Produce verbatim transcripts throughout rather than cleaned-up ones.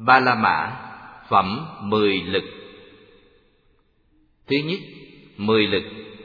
Ba La Mã, phẩm mười lực. Thứ nhất, mười lực.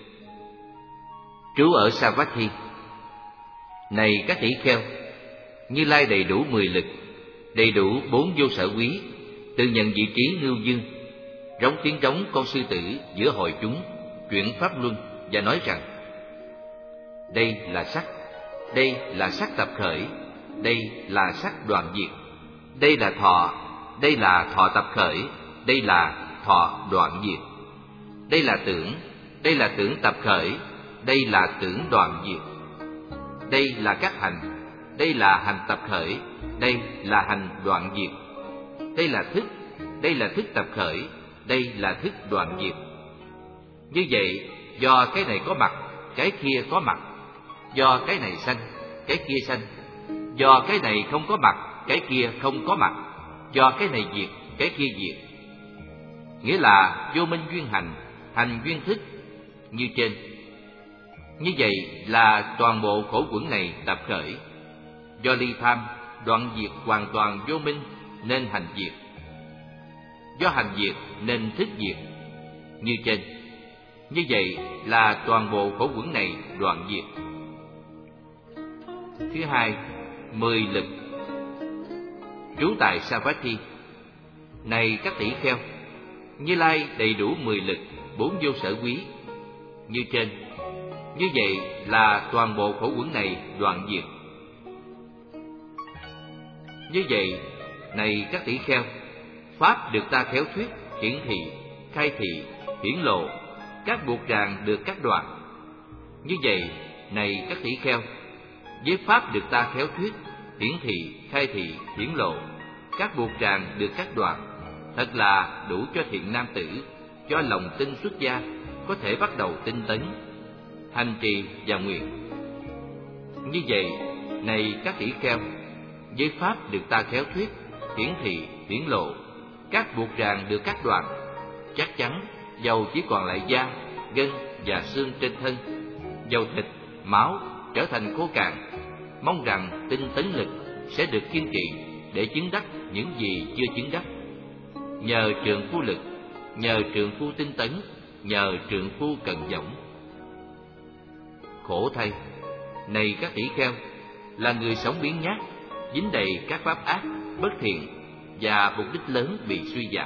Trú ở Savatthi. Này các tỷ kheo, Như Lai đầy đủ mười lực, đầy đủ bốn vô sở quý, tự nhận vị trí ngưu dương, rống tiếng trống con sư tử giữa hội chúng, chuyển pháp luân và nói rằng: đây là sắc, đây là sắc tập khởi, đây là sắc đoạn diệt, đây là thọ, đây là thọ tập khởi, đây là thọ đoạn diệt, đây là tưởng, đây là tưởng tập khởi, đây là tưởng đoạn diệt, đây là các hành, đây là hành tập khởi, đây là hành đoạn diệt, đây là thức, đây là thức tập khởi, đây là thức đoạn diệt. Như vậy, do cái này có mặt, cái kia có mặt, do cái này sanh, cái kia sanh, do cái này không có mặt, cái kia không có mặt, do cái này diệt, cái kia diệt. Nghĩa là vô minh duyên hành, hành duyên thức, như trên. Như vậy là toàn bộ khổ quẩn này tập khởi. Do ly tham, đoạn diệt hoàn toàn vô minh nên hành diệt. Do hành diệt nên thức diệt, như trên. Như vậy là toàn bộ khổ quẩn này đoạn diệt. Thứ hai, mười lực. Trú tại Savatthi. Này các tỷ kheo, Như Lai đầy đủ mười lực, bốn vô sở quý, như trên. Như vậy là toàn bộ khổ quẩn này đoạn diệt. Như vậy, này các tỷ kheo, pháp được ta khéo thuyết, hiển thị, khai thị, hiển lộ, các buộc ràng được cắt đoạn. Như vậy, này các tỷ kheo, với pháp được ta khéo thuyết, hiển thị, khai thị, hiển lộ, các buộc ràng được cắt đoạn, thật là đủ cho thiện nam tử, cho lòng tin xuất gia, có thể bắt đầu tinh tấn, hành trì và nguyện. Như vậy, này các tỷ kheo, với pháp được ta khéo thuyết, hiển thị, hiển lộ, các buộc ràng được cắt đoạn, chắc chắn dầu chỉ còn lại da, gân và xương trên thân, dầu thịt, máu trở thành khô cạn, mong rằng tinh tấn lực sẽ được kiên trì để chứng đắc những gì chưa chứng đắc. Nhờ trượng phu lực, nhờ trượng phu tinh tấn, nhờ trượng phu cần dõng. Khổ thay, này các tỷ kheo, là người sống biến nhát, dính đầy các pháp ác, bất thiện và mục đích lớn bị suy giảm.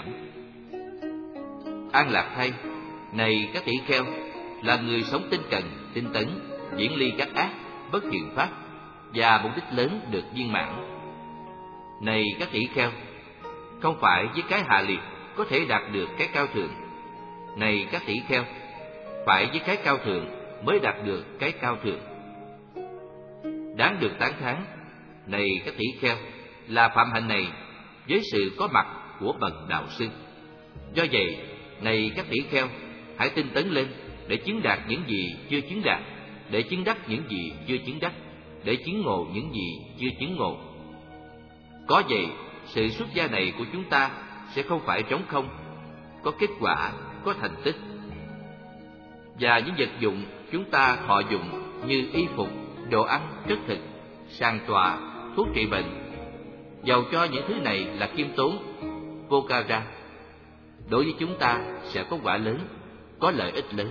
An lạc thay, này các tỷ kheo, là người sống tinh cần, tinh tấn, diễn ly các ác, bất thiện pháp và mục đích lớn được viên mãn. Này các tỷ kheo, không phải với cái hạ liệt có thể đạt được cái cao thượng. Này các tỷ kheo, phải với cái cao thượng mới đạt được cái cao thượng. Đáng được tán thán, này các tỷ kheo, là phạm hạnh này với sự có mặt của bậc đạo sư. Do vậy, này các tỷ kheo, hãy tinh tấn lên để chứng đạt những gì chưa chứng đạt, để chứng đắc những gì chưa chứng đắc, để chứng ngộ những gì chưa chứng ngộ. Có vậy, sự xuất gia này của chúng ta sẽ không phải trống không, có kết quả, có thành tích. Và những vật dụng chúng ta thọ dụng như y phục, đồ ăn, chất thực, sàn tọa, thuốc trị bệnh, dầu cho những thứ này là khiêm tốn, vô cao ra, đối với chúng ta sẽ có quả lớn, có lợi ích lớn.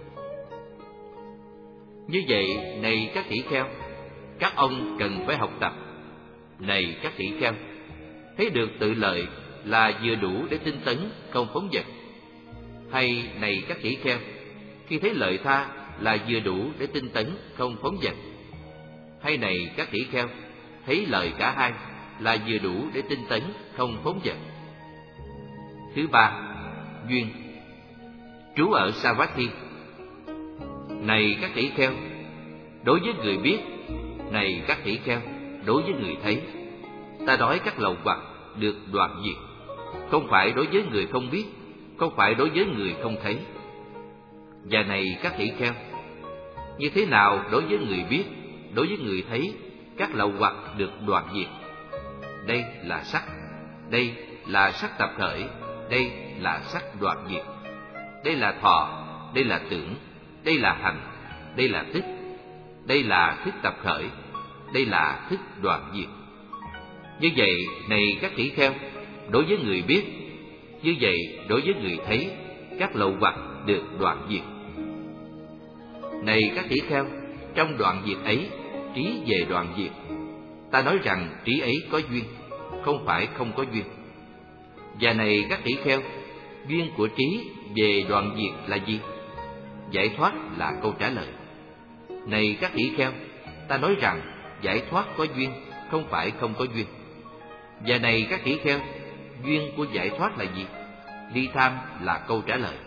Như vậy, này các tỷ kheo, các ông cần phải học tập. Này các tỷ kheo, thấy được tự lợi là vừa đủ để tinh tấn, không phóng dật. Hay này các tỷ kheo, khi thấy lợi tha là vừa đủ để tinh tấn, không phóng dật. Hay này các tỷ kheo, thấy lợi cả hai là vừa đủ để tinh tấn, không phóng dật. Thứ ba, duyên. Trú ở Savatthi. Này các tỷ kheo, đối với người biết, này các tỷ kheo, đối với người thấy, ta nói các lậu hoặc được đoạn diệt, không phải đối với người không biết, không phải đối với người không thấy. Và này các tỷ kheo, như thế nào đối với người biết, đối với người thấy, các lậu hoặc được đoạn diệt? Đây là sắc, đây là sắc tập khởi, đây là sắc đoạn diệt, đây là thọ, đây là tưởng, đây là hành, đây là thức, đây là thức tập khởi, đây là thức đoạn diệt. Như vậy, này các tỷ kheo, đối với người biết, như vậy đối với người thấy, các lậu hoặc được đoạn diệt. Này các tỷ kheo, trong đoạn diệt ấy, trí về đoạn diệt. Ta nói rằng trí ấy có duyên, không phải không có duyên. Và này các tỷ kheo, duyên của trí về đoạn diệt là gì? Giải thoát là câu trả lời. Này các tỷ kheo, ta nói rằng giải thoát có duyên, không phải không có duyên. Và này các tỷ kheo, duyên của giải thoát là gì? Ly tham là câu trả lời.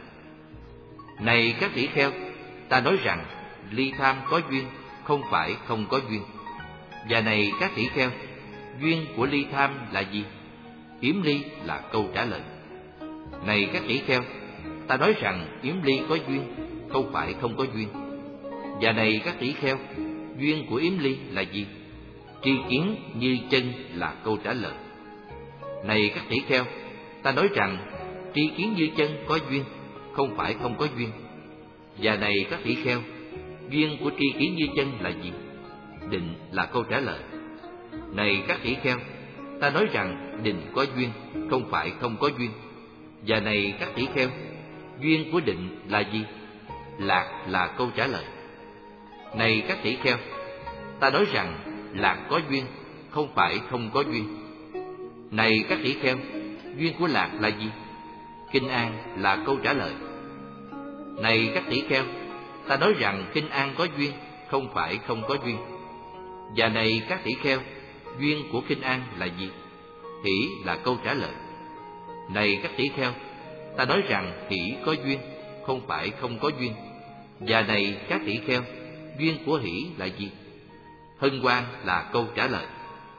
Này các tỷ kheo, ta nói rằng ly tham có duyên, không phải không có duyên. Và này các tỷ kheo, duyên của ly tham là gì? Yếm ly là câu trả lời. Này các tỷ kheo, ta nói rằng yếm ly có duyên, không phải không có duyên. Và này các tỷ kheo, duyên của yếm ly là gì? Tri kiến như chân là câu trả lời. Này các tỷ kheo, ta nói rằng tri kiến như chân có duyên, không phải không có duyên. Và này các tỷ kheo, duyên của tri kiến như chân là gì? Định là câu trả lời. Này các tỷ kheo, ta nói rằng định có duyên, không phải không có duyên. Và này các tỷ kheo, duyên của định là gì? Lạc là câu trả lời. Này các tỷ kheo, ta nói rằng lạc có duyên, không phải không có duyên. Này các tỷ kheo, duyên của lạc là gì? Kinh an là câu trả lời. Này các tỷ kheo, ta nói rằng kinh an có duyên, không phải không có duyên. Và này các tỷ kheo, duyên của kinh an là gì? Hỷ là câu trả lời. Này các tỷ kheo, ta nói rằng hỷ có duyên, không phải không có duyên. Và này các tỷ kheo, duyên của hỷ là gì? Hân hoan là câu trả lời.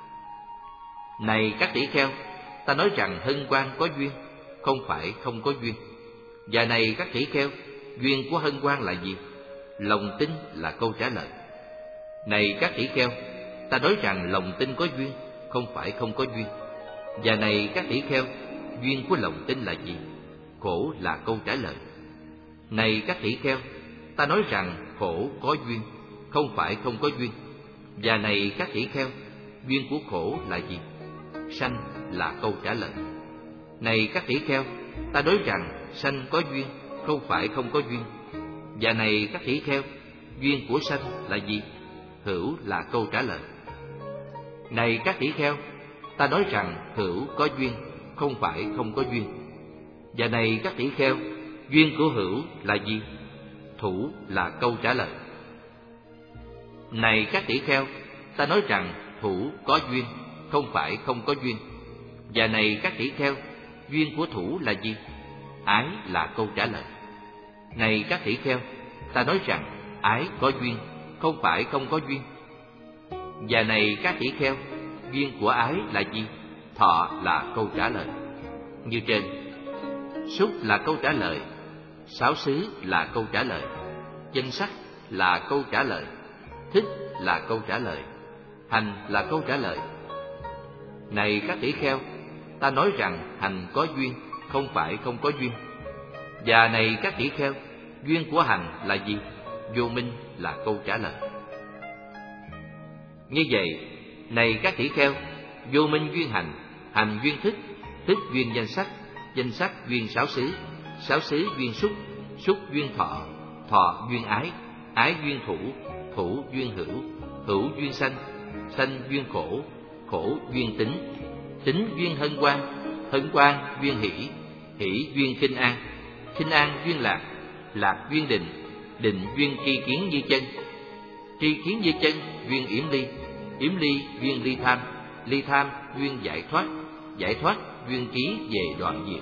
Này các tỷ kheo, ta nói rằng hân hoan có duyên, không phải không có duyên. Và này các tỷ kheo, duyên của hân hoan là gì? Lòng tin là câu trả lời. Này các tỷ kheo, ta nói rằng lòng tin có duyên, không phải không có duyên. Và này các tỷ kheo, duyên của lòng tin là gì? Khổ là câu trả lời. Này các tỷ kheo, ta nói rằng khổ có duyên, không phải không có duyên. Và này các tỷ kheo, duyên của khổ là gì? Sanh là câu trả lời. Này các tỷ kheo, ta nói rằng sanh có duyên, không phải không có duyên. Và này các tỷ kheo, duyên của sanh là gì? Hữu là câu trả lời. Này các tỷ kheo, ta nói rằng hữu có duyên, không phải không có duyên. Và này các tỷ kheo, duyên của hữu là gì? Thủ là câu trả lời. Này các tỷ kheo, ta nói rằng thủ có duyên, không phải không có duyên. Và này các tỷ kheo, duyên của thủ là gì? Ái là câu trả lời. Này các tỷ kheo, ta nói rằng ái có duyên, không phải không có duyên. Và này các tỷ kheo, duyên của ái là gì? Thọ là câu trả lời. Như trên, xúc là câu trả lời, sáu xứ là câu trả lời, danh sắc là câu trả lời, thích là câu trả lời, hành là câu trả lời. Này các tỷ kheo, ta nói rằng hành có duyên, không phải không có duyên. Và này các tỷ kheo, duyên của hành là gì? Vô minh là câu trả lời. Như vậy, này các tỷ kheo, vô minh duyên hành, hành duyên thức, thức duyên danh sắc, danh sắc duyên sáu xứ, sáu xứ duyên xúc, xúc duyên thọ, thọ duyên ái, ái duyên thủ, thủ duyên hữu, hữu duyên sanh, sanh duyên khổ, khổ duyên tính, tính duyên hân hoan, hân hoan duyên hỷ, hỷ duyên khinh an, khinh an duyên lạc, lạc duyên định, định duyên tri kiến như chân, tri kiến như chân duyên yểm ly, yểm ly duyên ly tham, ly tham duyên giải thoát, giải thoát duyên trí về đoạn diệt.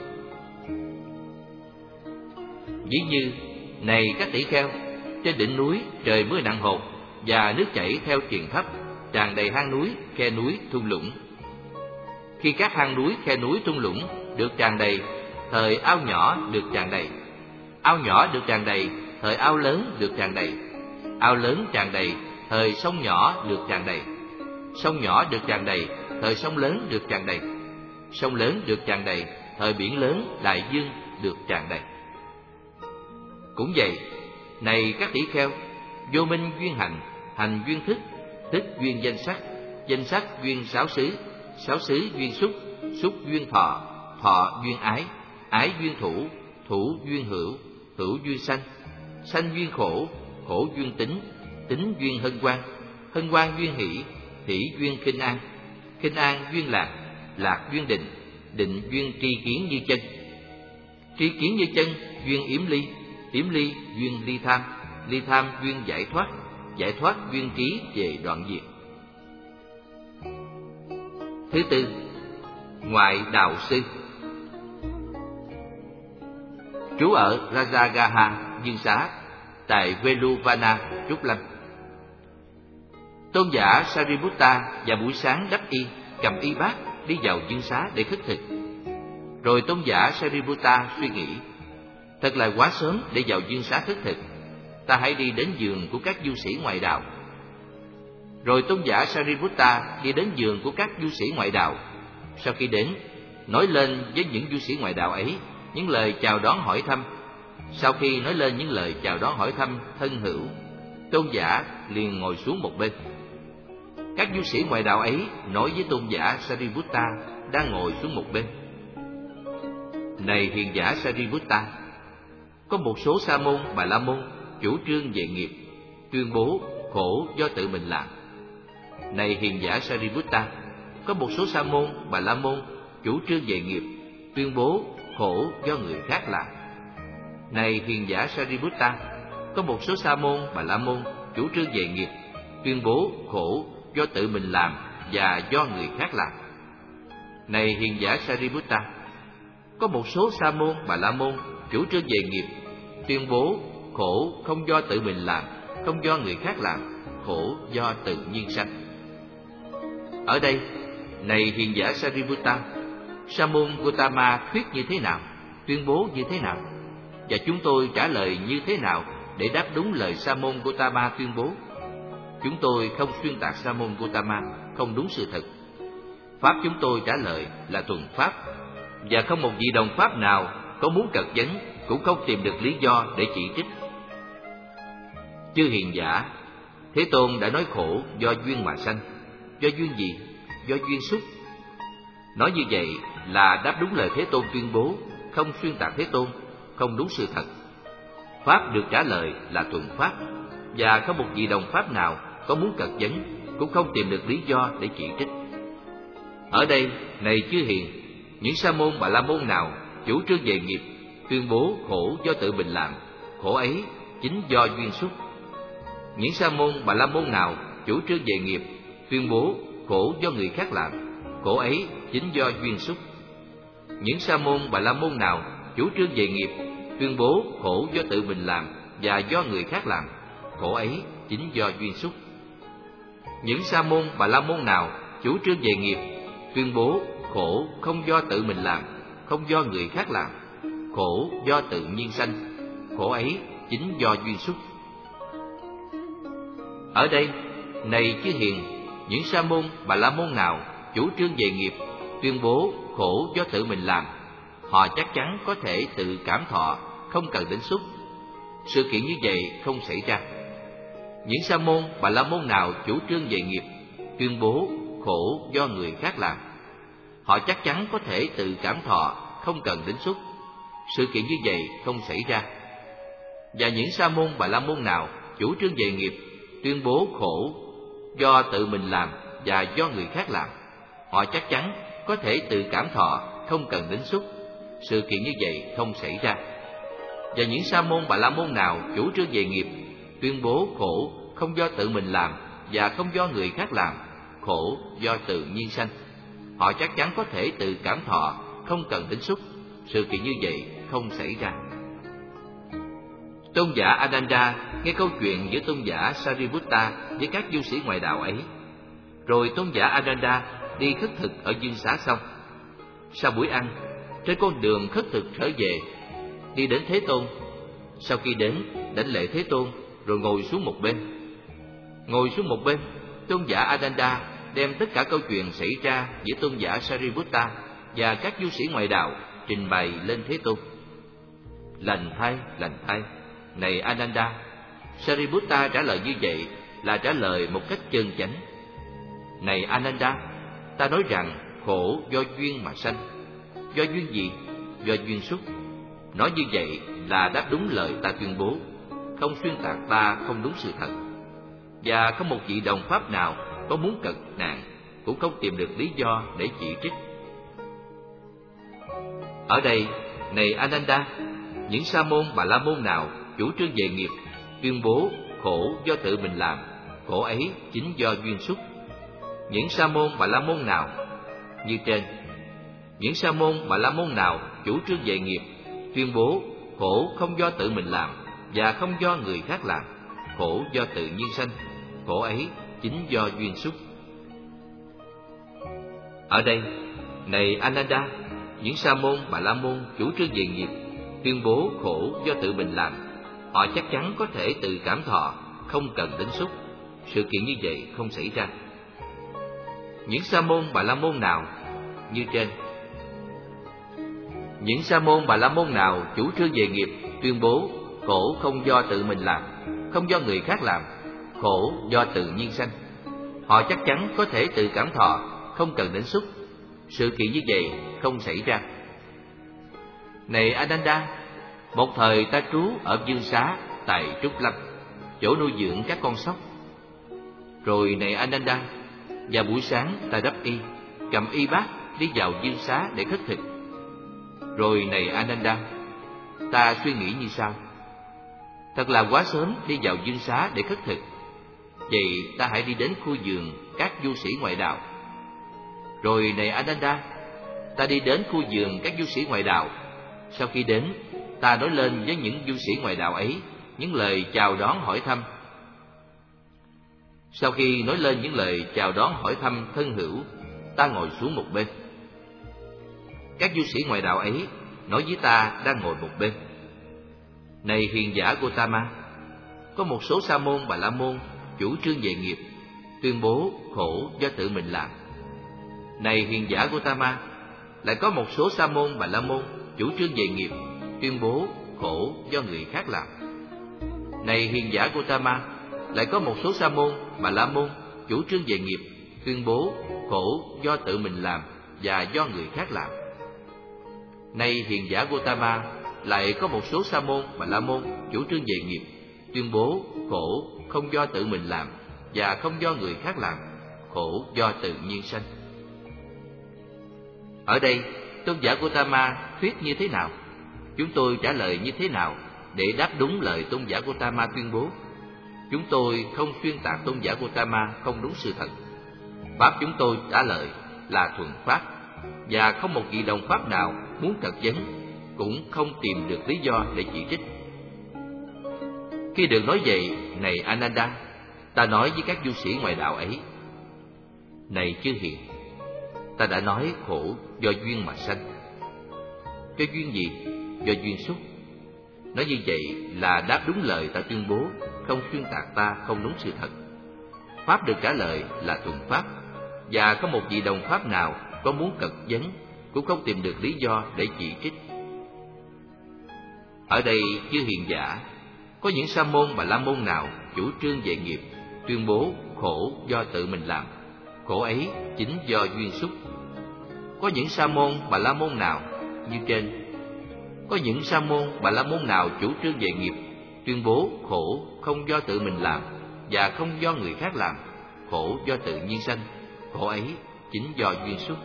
Ví như, này các tỷ kheo, trên đỉnh núi trời mưa nặng hột và nước chảy theo triền thấp, tràn đầy hang núi, khe núi, thung lũng. Khi các hang núi, khe núi, thung lũng được tràn đầy, thời ao nhỏ được tràn đầy, ao nhỏ được tràn đầy, thời ao lớn được tràn đầy, ao lớn tràn đầy, thời sông nhỏ được tràn đầy, sông nhỏ được tràn đầy, thời sông lớn được tràn đầy, sông lớn được tràn đầy, thời biển lớn đại dương được tràn đầy. Cũng vậy, này các tỷ kheo, vô minh duyên hành, hành duyên thức, thức duyên danh sắc, danh sắc duyên sáu xứ, sáu xứ duyên xúc, xúc duyên thọ, thọ duyên ái, ái duyên thủ, thủ duyên hữu, hữu duyên sanh, sanh duyên khổ, khổ duyên tính, tính duyên hân hoan, hân hoan duyên hỷ, hỷ duyên khinh an, khinh an duyên lạc, lạc duyên định, định duyên tri kiến như chân, tri kiến như chân duyên yếm ly, yếm ly duyên ly tham, ly tham duyên giải thoát, giải thoát duyên trí về đoạn diệt. Thứ tư, ngoại đạo sư. Trú ở Rajagaha, Dương Xá, tại Veluvana, Trúc Lâm. Tôn giả Sariputta vào buổi sáng đắp y, cầm y bát đi vào Dương Xá để khất thực. Rồi tôn giả Sariputta suy nghĩ, thật là quá sớm để vào Dương Xá khất thực, ta hãy đi đến giường của các du sĩ ngoại đạo. Rồi tôn giả Sariputta đi đến giường của các du sĩ ngoại đạo. Sau khi đến, nói lên với những du sĩ ngoại đạo ấy những lời chào đón hỏi thăm. Sau khi nói lên những lời chào đón hỏi thăm thân hữu, tôn giả liền ngồi xuống một bên. Các du sĩ ngoại đạo ấy nói với tôn giả Sariputta đang ngồi xuống một bên: Này hiền giả Sariputta, có một số sa môn Bà La Môn chủ trương về nghiệp, tuyên bố khổ do tự mình làm. Này hiền giả Sariputta, có một số sa môn Bà La Môn chủ trương về nghiệp, tuyên bố khổ do người khác làm. Này hiền giả Sariputta, có một số sa môn Bà La Môn chủ trương về nghiệp, tuyên bố khổ do tự mình làm và do người khác làm. Này hiền giả Sariputta, có một số sa môn Bà La Môn chủ trương về nghiệp, tuyên bố khổ không do tự mình làm, không do người khác làm, khổ do tự nhiên sanh. Ở đây, này hiền giả Sariputta, sa môn Gotama thuyết như thế nào, tuyên bố như thế nào, và chúng tôi trả lời như thế nào để đáp đúng lời sa môn Gotama tuyên bố? Chúng tôi không xuyên tạc sa môn Gotama, không đúng sự thật. Pháp chúng tôi trả lời là thuần pháp, và không một vị đồng pháp nào có muốn cật vấn cũng không tìm được lý do để chỉ trích. Chư hiền giả, Thế Tôn đã nói khổ do duyên mà sanh. Do duyên gì? Do duyên xúc. Nói như vậy là đáp đúng lời Thế Tôn tuyên bố, không xuyên tạc Thế Tôn, không đúng sự thật. Pháp được trả lời là thuần pháp, và không một vị đồng pháp nào có muốn cật vấn cũng không tìm được lý do để chỉ trích. Ở đây, này chư hiền, những sa môn Bà La Môn nào chủ trương về nghiệp, tuyên bố khổ do tự mình làm, khổ ấy chính do duyên xúc. Những sa môn Bà La Môn nào chủ trương về nghiệp, tuyên bố khổ do người khác làm, khổ ấy chính do duyên xúc. Những sa môn Bà La Môn nào chủ trương về nghiệp, tuyên bố khổ do tự mình làm và do người khác làm, khổ ấy chính do duyên xúc. Những sa môn Bà La Môn nào chủ trương về nghiệp, tuyên bố khổ không do tự mình làm, không do người khác làm, khổ do tự nhiên sanh, khổ ấy chính do duyên xúc. Ở đây, này chư hiền, những sa môn Bà La Môn nào chủ trương về nghiệp, tuyên bố khổ do tự mình làm, họ chắc chắn có thể tự cảm thọ, không cần đến xúc. Sự kiện như vậy không xảy ra. Những sa môn Bà La Môn nào chủ trương về nghiệp, tuyên bố khổ do người khác làm, họ chắc chắn có thể tự cảm thọ, không cần đến xúc. Sự kiện như vậy không xảy ra. Và những sa môn Bà La Môn nào chủ trương về nghiệp, tuyên bố khổ do tự mình làm và do người khác làm, họ chắc chắn có thể tự cảm thọ, không cần đến xúc. Sự kiện như vậy không xảy ra. Và những sa môn Bà La Môn nào chủ trương về nghiệp, tuyên bố khổ không do tự mình làm và không do người khác làm, khổ do tự nhiên sanh, họ chắc chắn có thể tự cảm thọ, không cần đến xúc. Sự kiện như vậy không xảy ra. Tôn giả Ananda nghe câu chuyện giữa tôn giả Sariputta với các du sĩ ngoại đạo ấy. Rồi tôn giả Ananda đi khất thực ở Dương Xá xong. Sau buổi ăn, trên con đường khất thực trở về, đi đến Thế Tôn. Sau khi đến, đảnh lễ Thế Tôn, rồi ngồi xuống một bên. Ngồi xuống một bên, tôn giả Ananda đem tất cả câu chuyện xảy ra giữa tôn giả Sariputta và các du sĩ ngoại đạo trình bày lên Thế Tôn. Lành thay, lành thay, này Ananda, Sariputta trả lời như vậy là trả lời một cách chân chánh. Này Ananda, ta nói rằng khổ do duyên mà sanh. Do duyên gì? Do duyên xúc. Nói như vậy là đáp đúng lời ta tuyên bố, không xuyên tạc ta không đúng sự thật. Và không một vị đồng pháp nào có muốn cật nạn cũng không tìm được lý do để chỉ trích. Ở đây, này Ananda, những sa môn bà la môn nào chủ trương về nghiệp, tuyên bố khổ do tự mình làm, khổ ấy chính do duyên xúc. Những sa môn bà la môn nào như trên. Những sa môn bà la môn nào chủ trương về nghiệp, tuyên bố khổ không do tự mình làm và không do người khác làm, khổ do tự nhiên sanh, khổ ấy chính do duyên xúc. Ở đây, này Ananda, những sa môn bà la môn chủ trương về nghiệp, tuyên bố khổ do tự mình làm, họ chắc chắn có thể tự cảm thọ, không cần đến xúc. Sự kiện như vậy không xảy ra. Những sa môn bà la môn nào như trên. Những sa môn bà la môn nào chủ trương về nghiệp, tuyên bố khổ không do tự mình làm, không do người khác làm, khổ do tự nhiên sanh, họ chắc chắn có thể tự cảm thọ, không cần đến xúc. Sự kiện như vậy không xảy ra. Này Ananda, một thời ta trú ở Dương Xá tại Trúc Lâm, chỗ nuôi dưỡng các con sóc. Rồi này Ananda, vào buổi sáng ta đắp y, cầm y bát đi vào Dương Xá để khất thực. Rồi này Ananda, ta suy nghĩ như sau: thật là quá sớm đi vào Dương Xá để khất thực, vậy ta hãy đi đến khu vườn các du sĩ ngoại đạo. Rồi này Ananda, ta đi đến khu vườn các du sĩ ngoại đạo. Sau khi đến, ta nói lên với những du sĩ ngoại đạo ấy những lời chào đón hỏi thăm. Sau khi nói lên những lời chào đón hỏi thăm thân hữu, ta ngồi xuống một bên. Các du sĩ ngoại đạo ấy nói với ta đang ngồi một bên: này hiền giả Gotama, có một số sa môn bà la môn chủ trương về nghiệp, tuyên bố khổ do tự mình làm. Này hiền giả Gotama, lại có một số sa môn bà la môn chủ trương về nghiệp, tuyên bố khổ do người khác làm. Này hiền giả Gotama, lại có một số sa môn bà la môn chủ trương về nghiệp, tuyên bố khổ do tự mình làm và do người khác làm. Này hiền giả Gotama, lại có một số sa môn bà la môn chủ trương về nghiệp, tuyên bố khổ không do tự mình làm và không do người khác làm, khổ do tự nhiên sanh. Ở đây, tôn giả Gotama thuyết như thế nào? Chúng tôi trả lời như thế nào để đáp đúng lời tôn giả Gotama tuyên bố? Chúng tôi không xuyên tạc tôn giả Gotama không đúng sự thật. Pháp chúng tôi trả lời là thuần pháp, và không một vị đồng pháp nào muốn cật vấn, cũng không tìm được lý do để chỉ trích. Khi được nói vậy, này Ananda, ta nói với các du sĩ ngoại đạo ấy: này chư hiền, ta đã nói khổ do duyên mà sanh. Do duyên gì? Do duyên xúc. Nói như vậy là đáp đúng lời ta tuyên bố, không xuyên tạc ta không đúng sự thật. Pháp được trả lời là thuần pháp, và không một vị đồng pháp nào có muốn cật vấn, cũng không tìm được lý do để chỉ trích. Ở đây, chư hiền giả, có những sa môn bà la môn nào chủ trương về nghiệp, tuyên bố khổ do tự mình làm, khổ ấy chính do duyên xúc. Có những sa môn bà la môn nào như trên. Có những sa môn bà la môn nào chủ trương về nghiệp, tuyên bố khổ không do tự mình làm và không do người khác làm, khổ do tự nhiên sanh, khổ ấy chính do duyên xúc.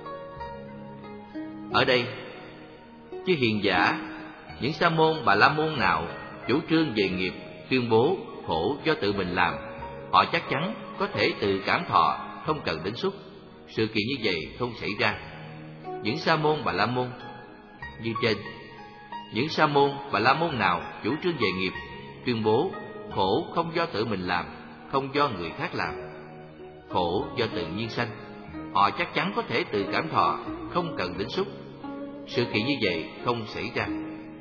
Ở đây, chư hiền giả, những sa môn bà la môn nào chủ trương về nghiệp, tuyên bố khổ do tự mình làm, họ chắc chắn có thể tự cảm thọ, không cần đến xúc. Sự kiện như vậy không xảy ra. Những sa môn bà la môn như trên. Những sa môn bà la môn nào chủ trương về nghiệp, tuyên bố khổ không do tự mình làm, không do người khác làm, khổ do tự nhiên sanh, họ chắc chắn có thể tự cảm thọ, không cần đến xúc. Sự kiện như vậy không xảy ra.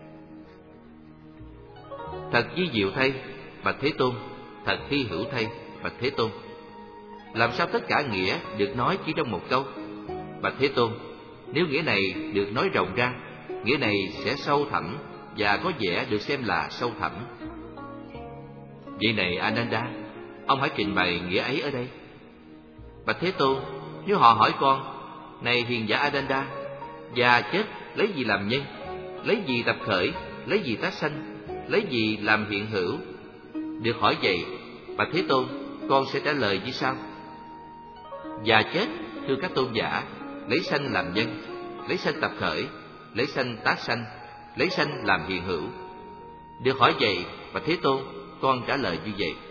Thật vi diệu thay, bạch Thế Tôn, thật hy hữu thay, bạch Thế Tôn. Làm sao tất cả nghĩa được nói chỉ trong một câu? Bạch Thế Tôn, nếu nghĩa này được nói rộng ra, nghĩa này sẽ sâu thẳm và có vẻ được xem là sâu thẳm. Vậy này Ananda, ông hãy trình bày nghĩa ấy ở đây. Bạch Thế Tôn, nếu họ hỏi con, này hiền giả Ananda, già chết lấy gì làm nhân, lấy gì tập khởi, lấy gì tác sanh, lấy gì làm hiện hữu? Được hỏi vậy, bạch Thế Tôn, con sẽ trả lời như sau. Già chết, thưa các tôn giả, lấy sanh làm nhân, lấy sanh tập khởi, lấy sanh tác sanh, lấy sanh làm hiện hữu. Được hỏi vậy, bạch Thế Tôn, con trả lời như vậy.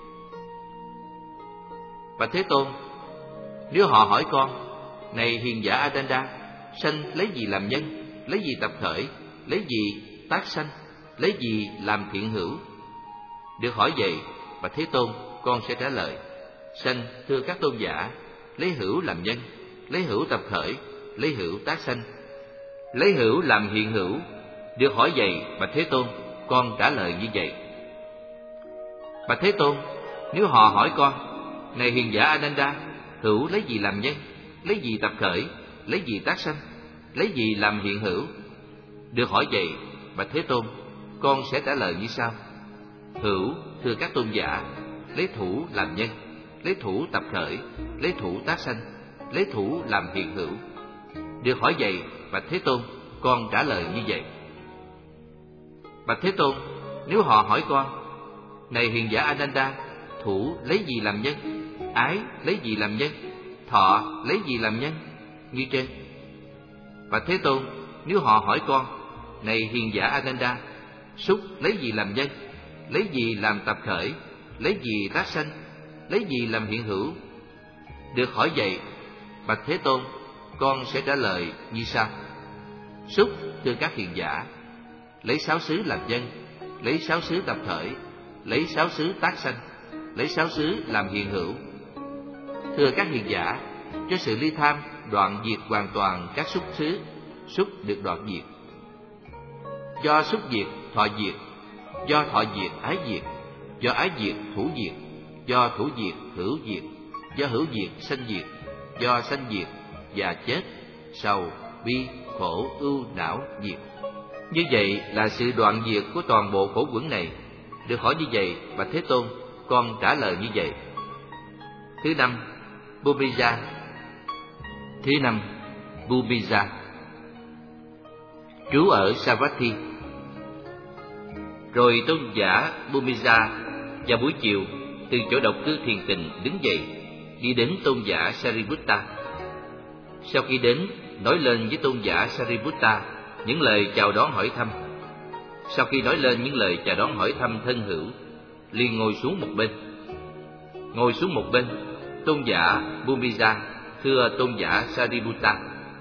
Bạch Thế Tôn, nếu họ hỏi con, này hiền giả Ananda, sanh lấy gì làm nhân, lấy gì tập khởi, lấy gì tác sanh, lấy gì làm thiện hữu? Được hỏi vậy, bạch Thế Tôn, con sẽ trả lời. Sanh, thưa các tôn giả, lấy hữu làm nhân, lấy hữu tập khởi, lấy hữu tác sanh, lấy hữu làm hiện hữu. Được hỏi vậy, bạch Thế Tôn, con trả lời như vậy. Bạch Thế Tôn, nếu họ hỏi con, này hiền giả Ananda, hữu lấy gì làm nhân, lấy gì tập khởi, lấy gì tác sanh, lấy gì làm hiện hữu? Được hỏi vậy, bạch Thế Tôn, con sẽ trả lời như sau. Hữu, thưa các tôn giả, lấy thủ làm nhân, lấy thủ tập khởi, lấy thủ tác sanh, lấy thủ làm hiện hữu. Được hỏi vậy, bạch Thế Tôn, con trả lời như vậy. Bạch Thế Tôn, nếu họ hỏi con, này hiền giả Ananda, thủ lấy gì làm nhân, ái lấy gì làm nhân, thọ lấy gì làm nhân, như trên. Bạch Thế Tôn, nếu họ hỏi con, này hiền giả Ananda, xúc lấy gì làm nhân, lấy gì làm tập khởi, lấy gì tác sanh, lấy gì làm hiện hữu? Được hỏi vậy, bạch Thế Tôn, con sẽ trả lời như sau. Xúc, thưa các hiền giả, lấy sáu xứ làm nhân, lấy sáu xứ tập khởi, lấy sáu xứ tác sanh, lấy sáu xứ làm hiện hữu. Thưa các hiền giả, cho sự ly tham đoạn diệt hoàn toàn các xúc xứ, xúc được đoạn diệt. Do xúc diệt, thọ diệt, do thọ diệt, ái diệt, do ái diệt, thủ diệt, do thủ diệt, hữu diệt, do hữu diệt, sanh diệt, do sanh diệt, già chết, sầu, bi, khổ, ưu, não, diệt. Như vậy là sự đoạn diệt của toàn bộ khổ uẩn này. Được hỏi như vậy, bạch Thế Tôn, con trả lời như vậy. Thứ năm, Bhumija. Thứ năm, Bhumija. Trú ở Savatthi. Rồi tôn giả Bhumija vào buổi chiều từ chỗ độc cư thiền tịnh đứng dậy, đi đến tôn giả Sariputta. Sau khi đến, nói lên với tôn giả Sariputta những lời chào đón hỏi thăm. Sau khi nói lên những lời chào đón hỏi thăm thân hữu, liền ngồi xuống một bên. Ngồi xuống một bên, tôn giả Bhumija thưa tôn giả Sariputta.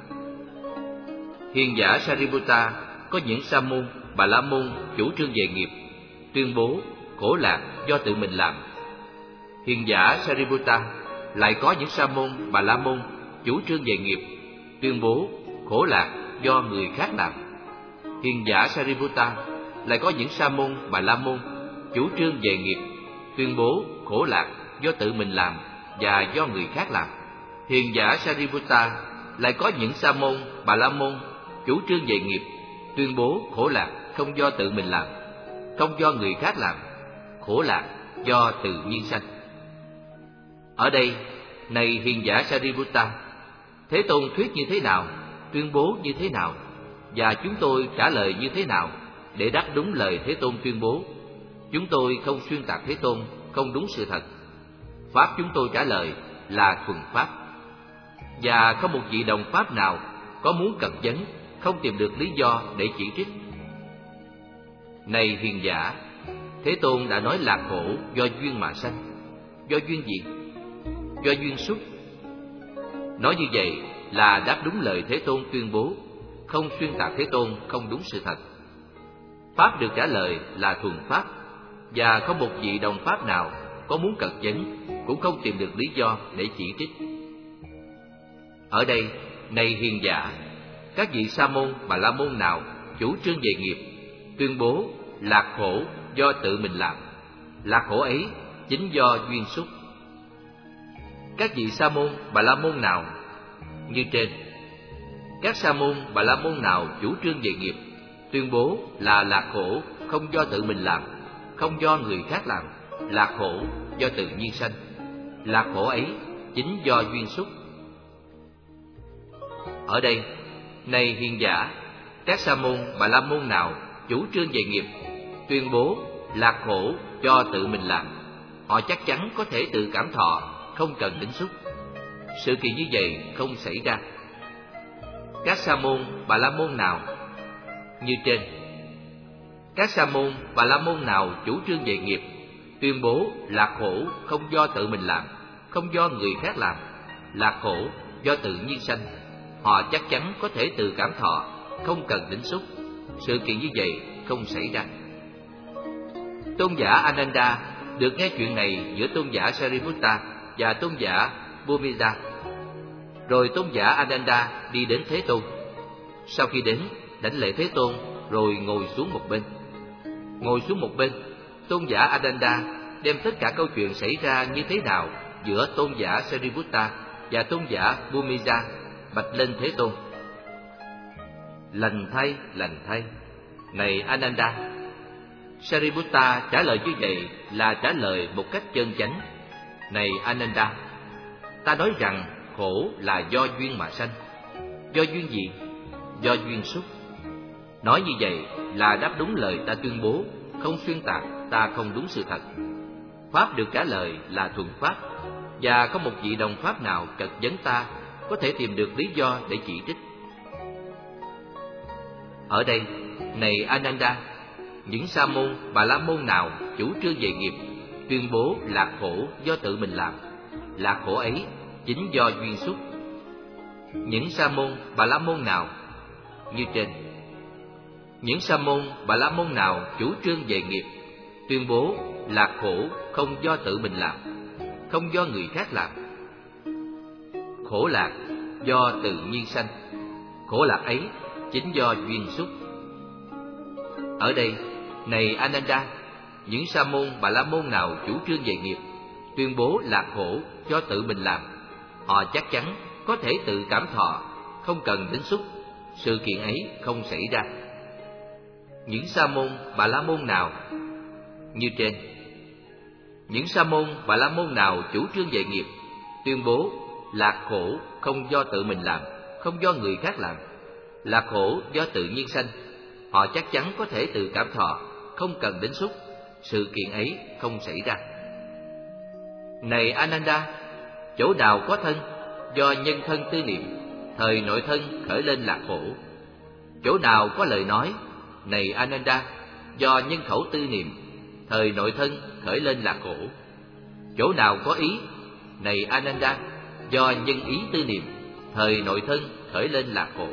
Hiền giả Sariputta, có những sa môn, bà la môn chủ trương về nghiệp, tuyên bố khổ lạc do tự mình làm. Hiền giả Sariputta, lại có những sa môn, bà la môn chủ trương về nghiệp, tuyên bố khổ lạc do người khác làm. Hiền giả Sariputta, lại có những sa môn, bà la môn chủ trương về nghiệp, tuyên bố khổ lạc do tự mình làm và do người khác làm. Hiền giả Sariputta, lại có những sa môn, bà la môn chủ trương về nghiệp, tuyên bố khổ lạc không do tự mình làm, không do người khác làm, khổ lạc do tự nhiên sanh. Ở đây, này hiền giả Sariputta, Thế Tôn thuyết như thế nào, tuyên bố như thế nào, và chúng tôi trả lời như thế nào để đáp đúng lời Thế Tôn tuyên bố? Chúng tôi không xuyên tạc Thế Tôn, không đúng sự thật. Pháp chúng tôi trả lời là thuần pháp, và không một vị đồng pháp nào có muốn cật vấn, không tìm được lý do để chỉ trích. Này hiền giả, Thế Tôn đã nói là khổ do duyên mà sanh. Do duyên gì? Do duyên xúc. Nói như vậy là đáp đúng lời Thế Tôn tuyên bố, không xuyên tạc Thế Tôn, không đúng sự thật. Pháp được trả lời là thuần pháp, và không một vị đồng pháp nào có muốn cật vấn, cũng không tìm được lý do để chỉ trích. Ở đây, này hiền giả, các vị sa môn, bà la môn nào chủ trương về nghiệp, tuyên bố là khổ do tự mình làm, là khổ ấy chính do duyên xúc. Các vị sa môn, bà la môn nào như trên. Các sa môn, bà la môn nào chủ trương về nghiệp, tuyên bố là là khổ không do tự mình làm, không do người khác làm, là khổ do tự nhiên sanh, là khổ ấy chính do duyên xúc. Ở đây, này hiền giả, các sa môn Bà La Môn nào chủ trương về nghiệp, tuyên bố lạc khổ do tự mình làm, họ chắc chắn có thể tự cảm thọ, không cần tính xúc. Sự kiện như vậy không xảy ra. Các sa môn Bà La Môn nào như trên. Các sa môn Bà La Môn nào chủ trương về nghiệp, tuyên bố lạc khổ không do tự mình làm, không do người khác làm, lạc khổ do tự nhiên sanh, họ chắc chắn có thể tự cảm thọ, không cần tính xúc. Sự kiện như vậy không xảy ra. Tôn giả Ananda được nghe chuyện này giữa tôn giả Sariputta và tôn giả Bhumija. Rồi tôn giả Ananda đi đến Thế Tôn. Sau khi đến, đảnh lễ Thế Tôn, rồi ngồi xuống một bên. Ngồi xuống một bên, tôn giả Ananda đem tất cả câu chuyện xảy ra như thế nào giữa tôn giả Sariputta và tôn giả Bhumija bạch lên Thế Tôn. Lành thay, lành thay, này Ananda. Sariputta trả lời như vậy là trả lời một cách chân chánh. Này Ananda, ta nói rằng khổ là do duyên mà sanh. Do duyên gì? Do duyên xúc. Nói như vậy là đáp đúng lời ta tuyên bố, không xuyên tạc, ta không đúng sự thật. Pháp được trả lời là thuận pháp, và có một vị đồng pháp nào cật vấn ta có thể tìm được lý do để chỉ trích. Ở đây, này Ananda, những sa môn Bà La Môn nào chủ trương về nghiệp, tuyên bố lạc khổ do tự mình làm, lạc khổ ấy chính do duyên xúc. Những sa môn Bà La Môn nào như trên. Những sa môn Bà La Môn nào chủ trương về nghiệp, tuyên bố lạc khổ không do tự mình làm, không do người khác làm, khổ lạc do tự nhiên sanh, khổ lạc ấy chính do duyên xúc. Ở đây, này Ananda, những sa môn Bà La Môn nào chủ trương về nghiệp, tuyên bố lạc khổ do tự mình làm, họ chắc chắn có thể tự cảm thọ, không cần tính xúc. Sự kiện ấy không xảy ra. Những sa môn Bà La Môn nào như trên. Những sa môn Bà La Môn nào chủ trương về nghiệp, tuyên bố lạc khổ không do tự mình làm, không do người khác làm, lạc khổ do tự nhiên sanh, họ chắc chắn có thể tự cảm thọ, không cần đến xúc. Sự kiện ấy không xảy ra. Này Ananda, chỗ nào có thân, do nhân thân tư niệm, thời nội thân khởi lên lạc khổ. Chỗ nào có lời nói, này Ananda, do nhân khẩu tư niệm, thời nội thân khởi lên lạc khổ. Chỗ nào có ý, này Ananda, do nhân ý tư niệm, thời nội thân khởi lên lạc khổ.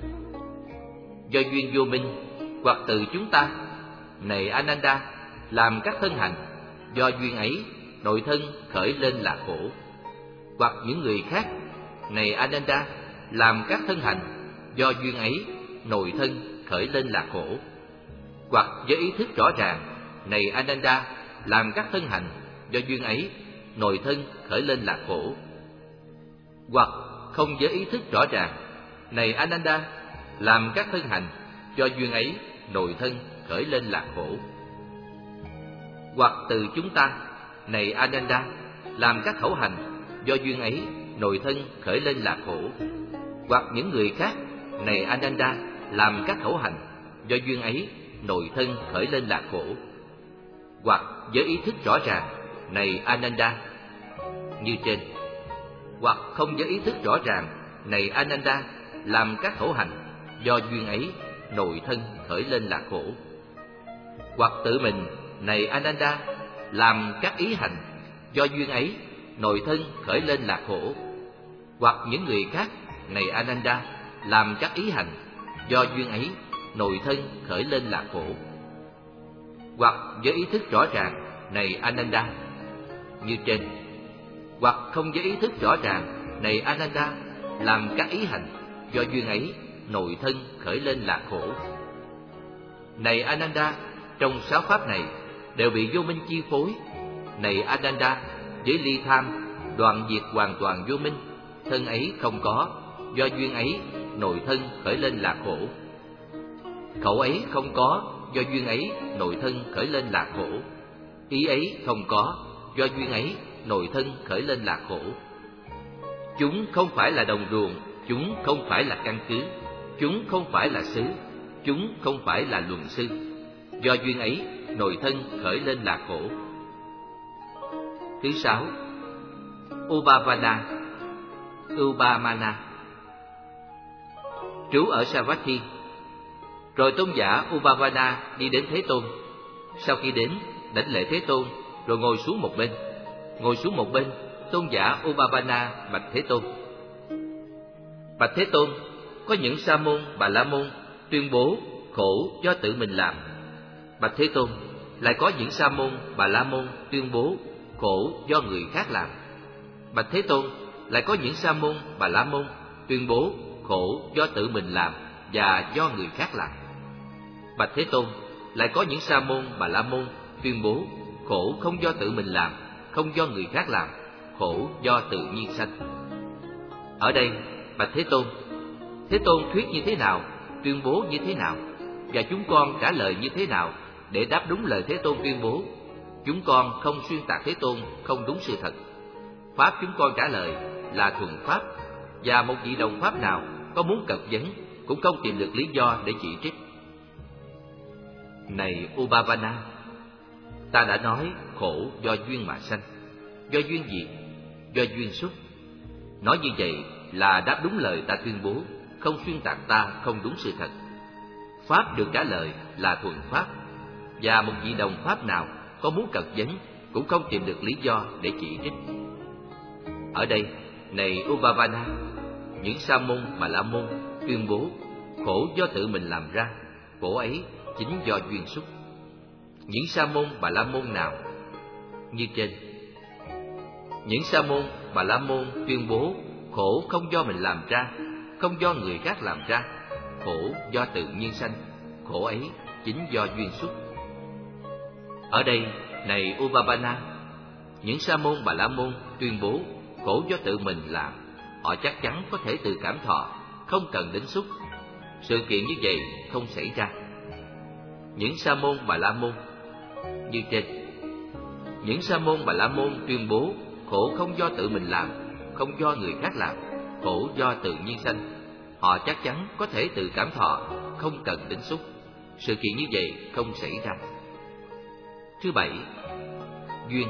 Do duyên vô minh hoặc từ chúng ta, này Ananda, làm các thân hành, do duyên ấy nội thân khởi lên lạc khổ. Hoặc những người khác, này Ananda, làm các thân hành, do duyên ấy nội thân khởi lên lạc khổ. Hoặc với ý thức rõ ràng, này Ananda, làm các thân hành, do duyên ấy nội thân khởi lên lạc khổ. Hoặc không với ý thức rõ ràng, này Ananda, làm các thân hành, do duyên ấy nội thân khởi lên lạc khổ. Hoặc từ chúng ta, này Ananda, làm các khẩu hành, do duyên ấy nội thân khởi lên lạc khổ. Hoặc những người khác, này Ananda, làm các khẩu hành, do duyên ấy nội thân khởi lên lạc khổ. Hoặc với ý thức rõ ràng, này Ananda, như trên. Hoặc không với ý thức rõ ràng, này Ananda, làm các khẩu hành, do duyên ấy nội thân khởi lên lạc khổ. Hoặc tự mình, này Ananda, làm các ý hành, do duyên ấy nội thân khởi lên lạc khổ. Hoặc những người khác, này Ananda, làm các ý hành, do duyên ấy nội thân khởi lên lạc khổ. Hoặc với ý thức rõ ràng, này Ananda, như trên. Hoặc không với ý thức rõ ràng, này Ananda, làm các ý hành, do duyên ấy nội thân khởi lên lạc khổ. Này Ananda, trong sáu pháp này đều bị vô minh chi phối. Này Ananda, với ly tham đoạn diệt hoàn toàn vô minh, thân ấy không có, do duyên ấy nội thân khởi lên lạc khổ. Khẩu ấy không có, do duyên ấy nội thân khởi lên lạc khổ. Ý ấy không có, do duyên ấy nội thân khởi lên lạc khổ. Chúng không phải là đồng ruộng, chúng không phải là căn cứ, chúng không phải là xứ, chúng không phải là luận sư. Do duyên ấy, nội thân khởi lên là khổ. Thứ sáu, Ubhavana, Ubhamana. Trú ở Savatthi. Rồi tôn giả Ubhavana đi đến Thế Tôn. Sau khi đến, đảnh lễ Thế Tôn, rồi ngồi xuống một bên. Ngồi xuống một bên, tôn giả Ubhavana bạch Thế Tôn. Bạch Thế Tôn, có những sa môn, bà la môn tuyên bố khổ do tự mình làm. Bạch Thế Tôn, lại có những sa môn, bà la môn tuyên bố khổ do người khác làm. Bạch Thế Tôn, lại có những sa môn, bà la môn tuyên bố khổ do tự mình làm và do người khác làm. Bạch Thế Tôn, lại có những sa môn, bà la môn tuyên bố khổ không do tự mình làm, không do người khác làm, khổ do tự nhiên sanh. Ở đây, bạch Thế Tôn, Thế Tôn thuyết như thế nào, tuyên bố như thế nào, và chúng con trả lời như thế nào để đáp đúng lời Thế Tôn tuyên bố? Chúng con không xuyên tạc Thế Tôn không đúng sự thật. Pháp chúng con trả lời là thuần pháp, và một vị đồng pháp nào có muốn cật vấn cũng không tìm được lý do để chỉ trích. Này Ubhavana, ta đã nói khổ do duyên mà sanh, do duyên diệt, do duyên xuất. Nói như vậy là đáp đúng lời ta tuyên bố, không xuyên tạc ta không đúng sự thật. Pháp được trả lời là thuần pháp, và một vị đồng pháp nào có muốn cật vấn cũng không tìm được lý do để chỉ trích. Ở đây, này Ubhavana, những sa môn, bà la môn tuyên bố khổ do tự mình làm ra, khổ ấy chính do duyên xuất. Những sa môn, bà la môn nào? Như trên. Những sa môn, bà la môn tuyên bố khổ không do mình làm ra, không do người khác làm ra, khổ do tự nhiên sanh, khổ ấy chính do duyên xuất. Ở đây, này Ubhavana, những sa môn, bà la môn tuyên bố khổ do tự mình làm, họ chắc chắn có thể tự cảm thọ, không cần đến xúc. Sự kiện như vậy không xảy ra. Những sa môn, bà la môn như trên. Những sa môn, bà la môn tuyên bố khổ không do tự mình làm, không do người khác làm, khổ do tự nhiên sanh, họ chắc chắn có thể tự cảm thọ, không cần đến xúc. Sự kiện như vậy không xảy ra. Thứ bảy, duyên.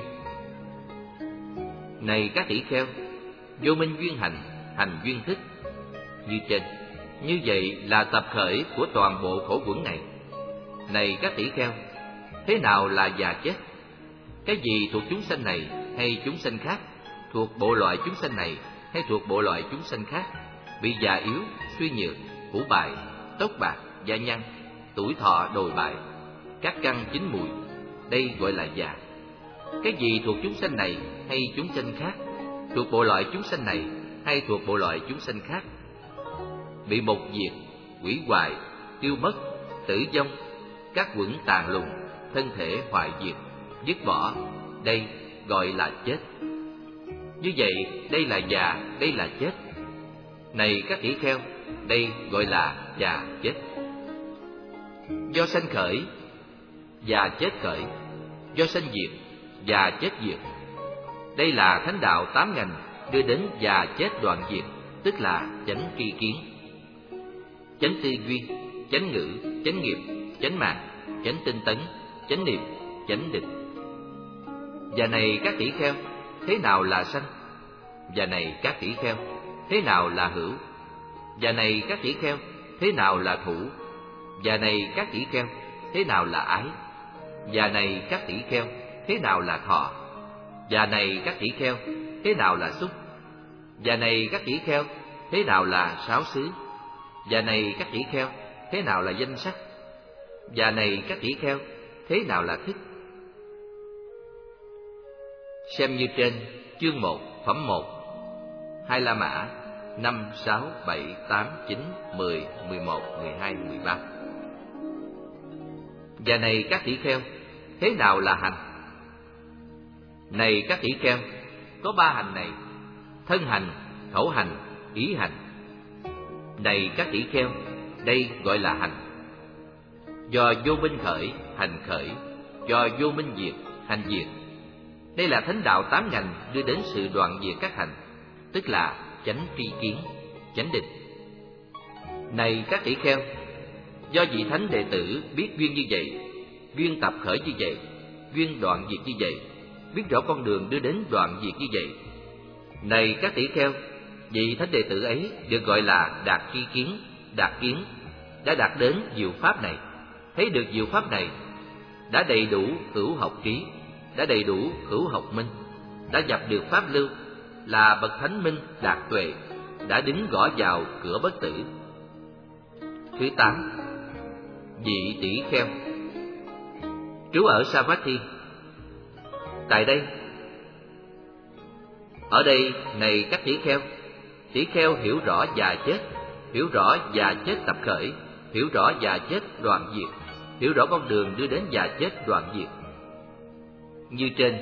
Này các tỷ kheo, vô minh duyên hành, hành duyên thức. Như trên. Như vậy là tập khởi của toàn bộ khổ quẩn này. Này các tỷ kheo, thế nào là già chết? Cái gì thuộc chúng sanh này hay chúng sanh khác, thuộc bộ loại chúng sanh này hay thuộc bộ loại chúng sanh khác, bị già yếu, suy nhược, hủ bại, tóc bạc, da nhăn, tuổi thọ đồi bại, các căn chín mùi, đây gọi là già. Cái gì thuộc chúng sanh này hay chúng sanh khác, thuộc bộ loại chúng sanh này hay thuộc bộ loại chúng sanh khác, bị một diệt, hủy hoại, tiêu mất, tử vong, các quẩn tàn lùng, thân thể hoại diệt, dứt bỏ, đây gọi là chết. Như vậy, đây là già, đây là chết. Này các tỷ kheo, đây gọi là già chết. Do sanh khởi, già chết khởi. Do sanh diệt, già chết diệt. Đây là thánh đạo tám ngành đưa đến già chết đoạn diệt, tức là chánh tri kiến, chánh tư duy, chánh ngữ, chánh nghiệp, chánh mạng, chánh tinh tấn, chánh niệm, chánh định. Và này các tỷ kheo, thế nào là sanh? Và này các tỷ kheo, thế nào là hữu? Và này các tỷ kheo, thế nào là thủ? Và này các tỷ kheo, thế nào là ái? Và này các tỷ kheo, thế nào là thọ? Và này các tỷ kheo, thế nào là xúc? Và này các tỷ kheo, thế nào là sáu xứ? Và này các tỷ kheo, thế nào là danh sắc? Và này các tỷ kheo, thế nào là thức? Xem như trên chương một, phẩm một, hai La Mã năm, sáu, bảy, tám, chín, mười, mười một, mười hai, mười ba. Và này các tỷ kheo, thế nào là hành? Này các tỷ kheo, có ba hành này: thân hành, khẩu hành, ý hành. Này các tỷ kheo, đây gọi là hành. Do vô minh khởi, hành khởi; do vô minh diệt, hành diệt. Đây là thánh đạo tám ngành đưa đến sự đoạn diệt các hành, tức là chánh tri kiến. chánh định. Này các tỷ kheo, do vị thánh đệ tử biết duyên như vậy, duyên tập khởi như vậy, duyên đoạn diệt như vậy, biết rõ con đường đưa đến đoạn diệt như vậy. Này các tỷ kheo, vị thánh đệ tử ấy được gọi là đạt tri kiến, đạt kiến, đã đạt đến diệu pháp này, thấy được diệu pháp này, đã đầy đủ hữu học trí, đã đầy đủ hữu học minh, đã nhập được pháp lưu, là bậc thánh minh đạt tuệ, đã đứng gõ vào cửa bất tử. Thứ tám, vị tỷ kheo trú ở Savatthi. Tại đây, ở đây, này các tỷ kheo, tỷ kheo hiểu rõ già chết, hiểu rõ già chết tập khởi, hiểu rõ già chết đoạn diệt, hiểu rõ con đường đưa đến già chết đoạn diệt. Như trên,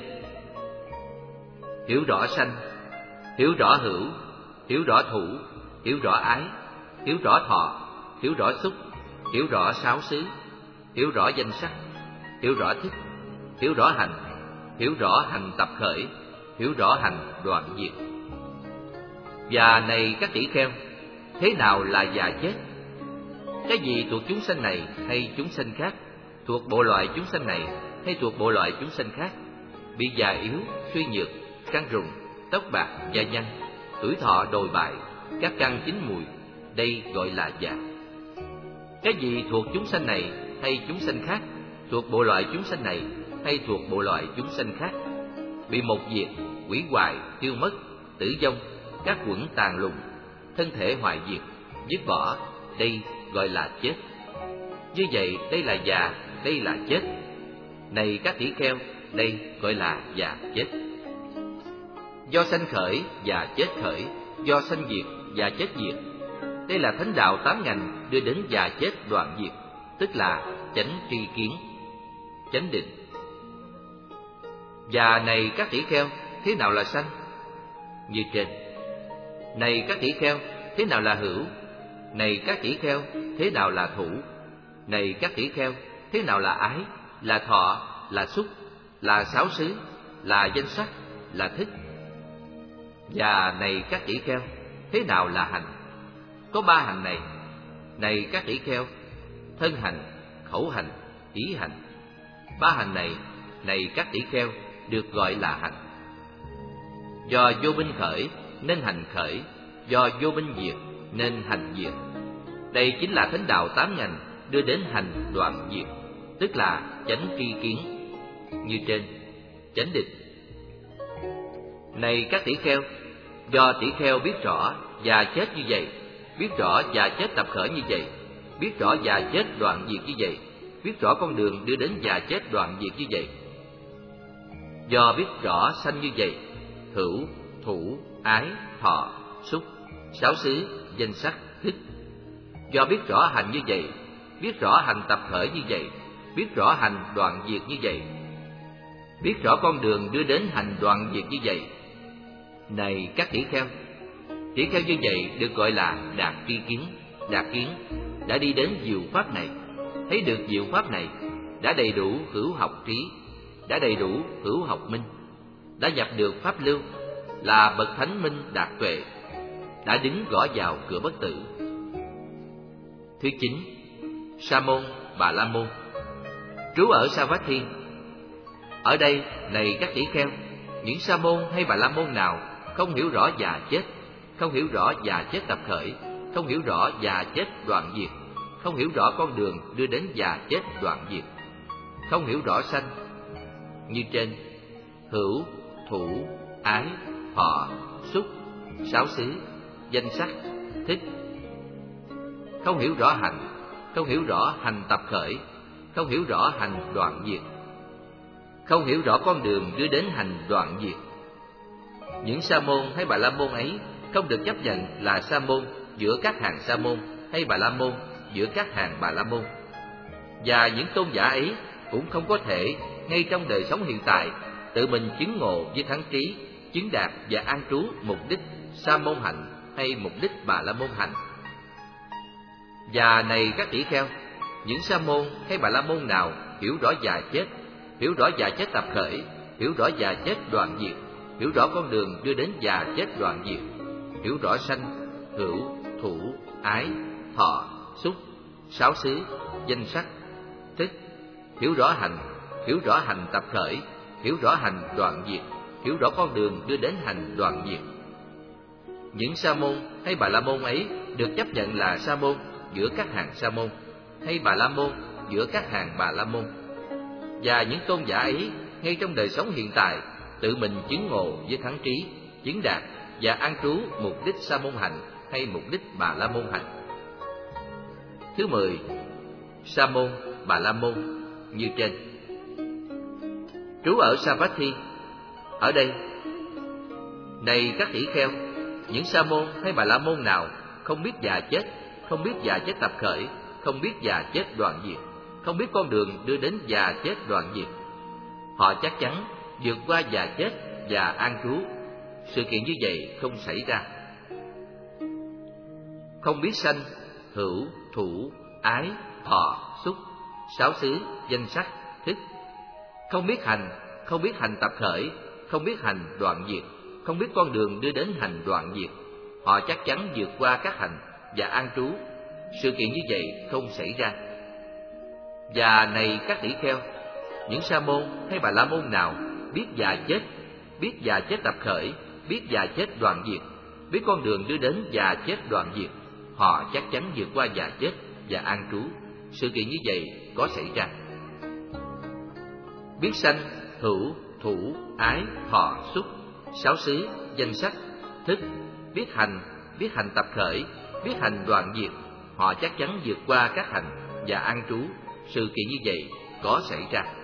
hiểu rõ sanh, hiểu rõ hữu, hiểu rõ thủ, hiểu rõ ái, hiểu rõ thọ, hiểu rõ xúc, hiểu rõ sáu xứ, hiểu rõ danh sắc, hiểu rõ thức, hiểu rõ hành, hiểu rõ hành tập khởi, hiểu rõ hành đoạn diệt. Và này các tỷ kheo, thế nào là già chết? Cái gì thuộc chúng sanh này hay chúng sanh khác, thuộc bộ loại chúng sanh này hay thuộc bộ loại chúng sanh khác, bị già yếu, suy nhược, răng rụng, tóc bạc, da nhăn, tuổi thọ đồi bại, các căn chín mùi, đây gọi là già. Cái gì thuộc chúng sanh này hay chúng sanh khác, thuộc bộ loại chúng sanh này hay thuộc bộ loại chúng sanh khác, bị một diệt, hủy hoại, tiêu mất, tử vong, các quẩn tàn lùng, thân thể hoại diệt, dứt bỏ, đây gọi là chết. Như vậy, đây là già, đây là chết. Này các tỷ kheo, đây gọi là già chết. Do sanh khởi, già chết khởi, do sanh diệt, già chết diệt. Đây là thánh đạo tám ngành đưa đến già chết đoạn diệt, tức là chánh tri kiến, chánh định. Và này các tỷ kheo, thế nào là sanh? Như trên. Này các tỷ kheo, thế nào là hữu? Này các tỷ kheo, thế nào là thủ? Này các tỷ kheo, thế nào là ái, là thọ, là xúc, là sáu xứ, là danh sắc, là thức? Và này các tỷ kheo, thế nào là hành? Có ba hành này. Này các tỷ kheo, thân hành, khẩu hành, ý hành. Ba hành này, này các tỷ kheo, được gọi là hành. Do vô minh khởi nên hành khởi, do vô minh diệt nên hành diệt. Đây chính là thánh đạo tám ngành đưa đến hành đoạn diệt, tức là chánh tri kiến. Như trên, chánh định. Này các tỷ kheo, do tỷ kheo biết rõ già chết như vậy, biết rõ già chết tập khởi như vậy, biết rõ già chết đoạn diệt như vậy, biết rõ con đường đưa đến già chết đoạn diệt như vậy. Do biết rõ sanh như vậy, hữu, thủ, ái, thọ, xúc, sáu xứ, danh sắc, thức. Do biết rõ hành như vậy, biết rõ hành tập khởi như vậy, biết rõ hành đoạn diệt như vậy, biết rõ con đường đưa đến hành đoạn diệt như vậy. Này các tỷ kheo, tỷ kheo như vậy được gọi là đạt tri kiến, đạt kiến, đã đi đến diệu pháp này, thấy được diệu pháp này, đã đầy đủ hữu học trí, đã đầy đủ hữu học minh, đã nhập được pháp lưu, là bậc thánh minh đạt tuệ, đã đứng gõ vào cửa bất tử. Thứ chín, Sa môn Bà La môn trú ở Savatthi. Ở đây, này các tỷ kheo, những sa môn hay bà la môn nào không hiểu rõ già chết, không hiểu rõ già chết tập khởi, không hiểu rõ già chết đoạn diệt, không hiểu rõ con đường đưa đến già chết đoạn diệt, không hiểu rõ sanh. Như trên, hữu, thủ, ái, thọ, xúc, sáu xứ, danh sắc, thích. Không hiểu rõ hành, không hiểu rõ hành tập khởi, không hiểu rõ hành đoạn diệt, không hiểu rõ con đường đưa đến hành đoạn diệt. Những sa môn hay bà la môn ấy không được chấp nhận là sa môn giữa các hàng sa môn hay bà la môn giữa các hàng bà la môn. Và những tôn giả ấy cũng không có thể ngay trong đời sống hiện tại tự mình chứng ngộ với thắng trí, chứng đạt và an trú mục đích sa môn hạnh hay mục đích bà la môn hạnh. Và này các tỷ kheo, những sa môn hay bà la môn nào hiểu rõ già chết, hiểu rõ già chết tập khởi, hiểu rõ già chết đoạn diệt, hiểu rõ con đường đưa đến già chết đoạn diệt, hiểu rõ sanh, hữu, thủ, ái, thọ, xúc, sáu xứ, danh sắc, thức, hiểu rõ hành, hiểu rõ hành tập khởi, hiểu rõ hành đoạn diệt, hiểu rõ con đường đưa đến hành đoạn diệt. Những sa môn hay bà la môn ấy được chấp nhận là sa môn giữa các hàng sa môn, hay bà la môn giữa các hàng bà la môn. Và những tôn giả ấy ngay trong đời sống hiện tại tự mình chứng ngộ với thắng trí, chứng đạt và an trú mục đích sa môn hạnh hay mục đích bà la môn hạnh. Thứ mười, sa môn, bà la môn như trên. Trú ở Savatthi. Ở đây, này các tỷ kheo, những sa môn hay bà la môn nào không biết già chết, không biết già chết tập khởi, không biết già chết đoạn diệt, không biết con đường đưa đến già chết đoạn diệt, họ chắc chắn vượt qua già chết và an trú. Sự kiện như vậy không xảy ra. Không biết sanh, hữu, thủ, ái, thọ, xúc, sáu xứ, danh sắc, thức. Không biết hành, không biết hành tập khởi, không biết hành đoạn diệt, không biết con đường đưa đến hành đoạn diệt, họ chắc chắn vượt qua các hành và an trú. Sự kiện như vậy không xảy ra. Và này các tỷ kheo, những sa môn hay bà la môn nào biết già chết, biết già chết tập khởi, biết già chết đoạn diệt, biết con đường đưa đến già chết đoạn diệt, họ chắc chắn vượt qua già chết và an trú. Sự kiện như vậy có xảy ra. Biết sanh, hữu, thủ, ái, thọ, xúc, sáu xứ, danh sắc, thức, biết hành, biết hành tập khởi, biết hành đoạn diệt, họ chắc chắn vượt qua các hành và an trú. Sự kiện như vậy có xảy ra.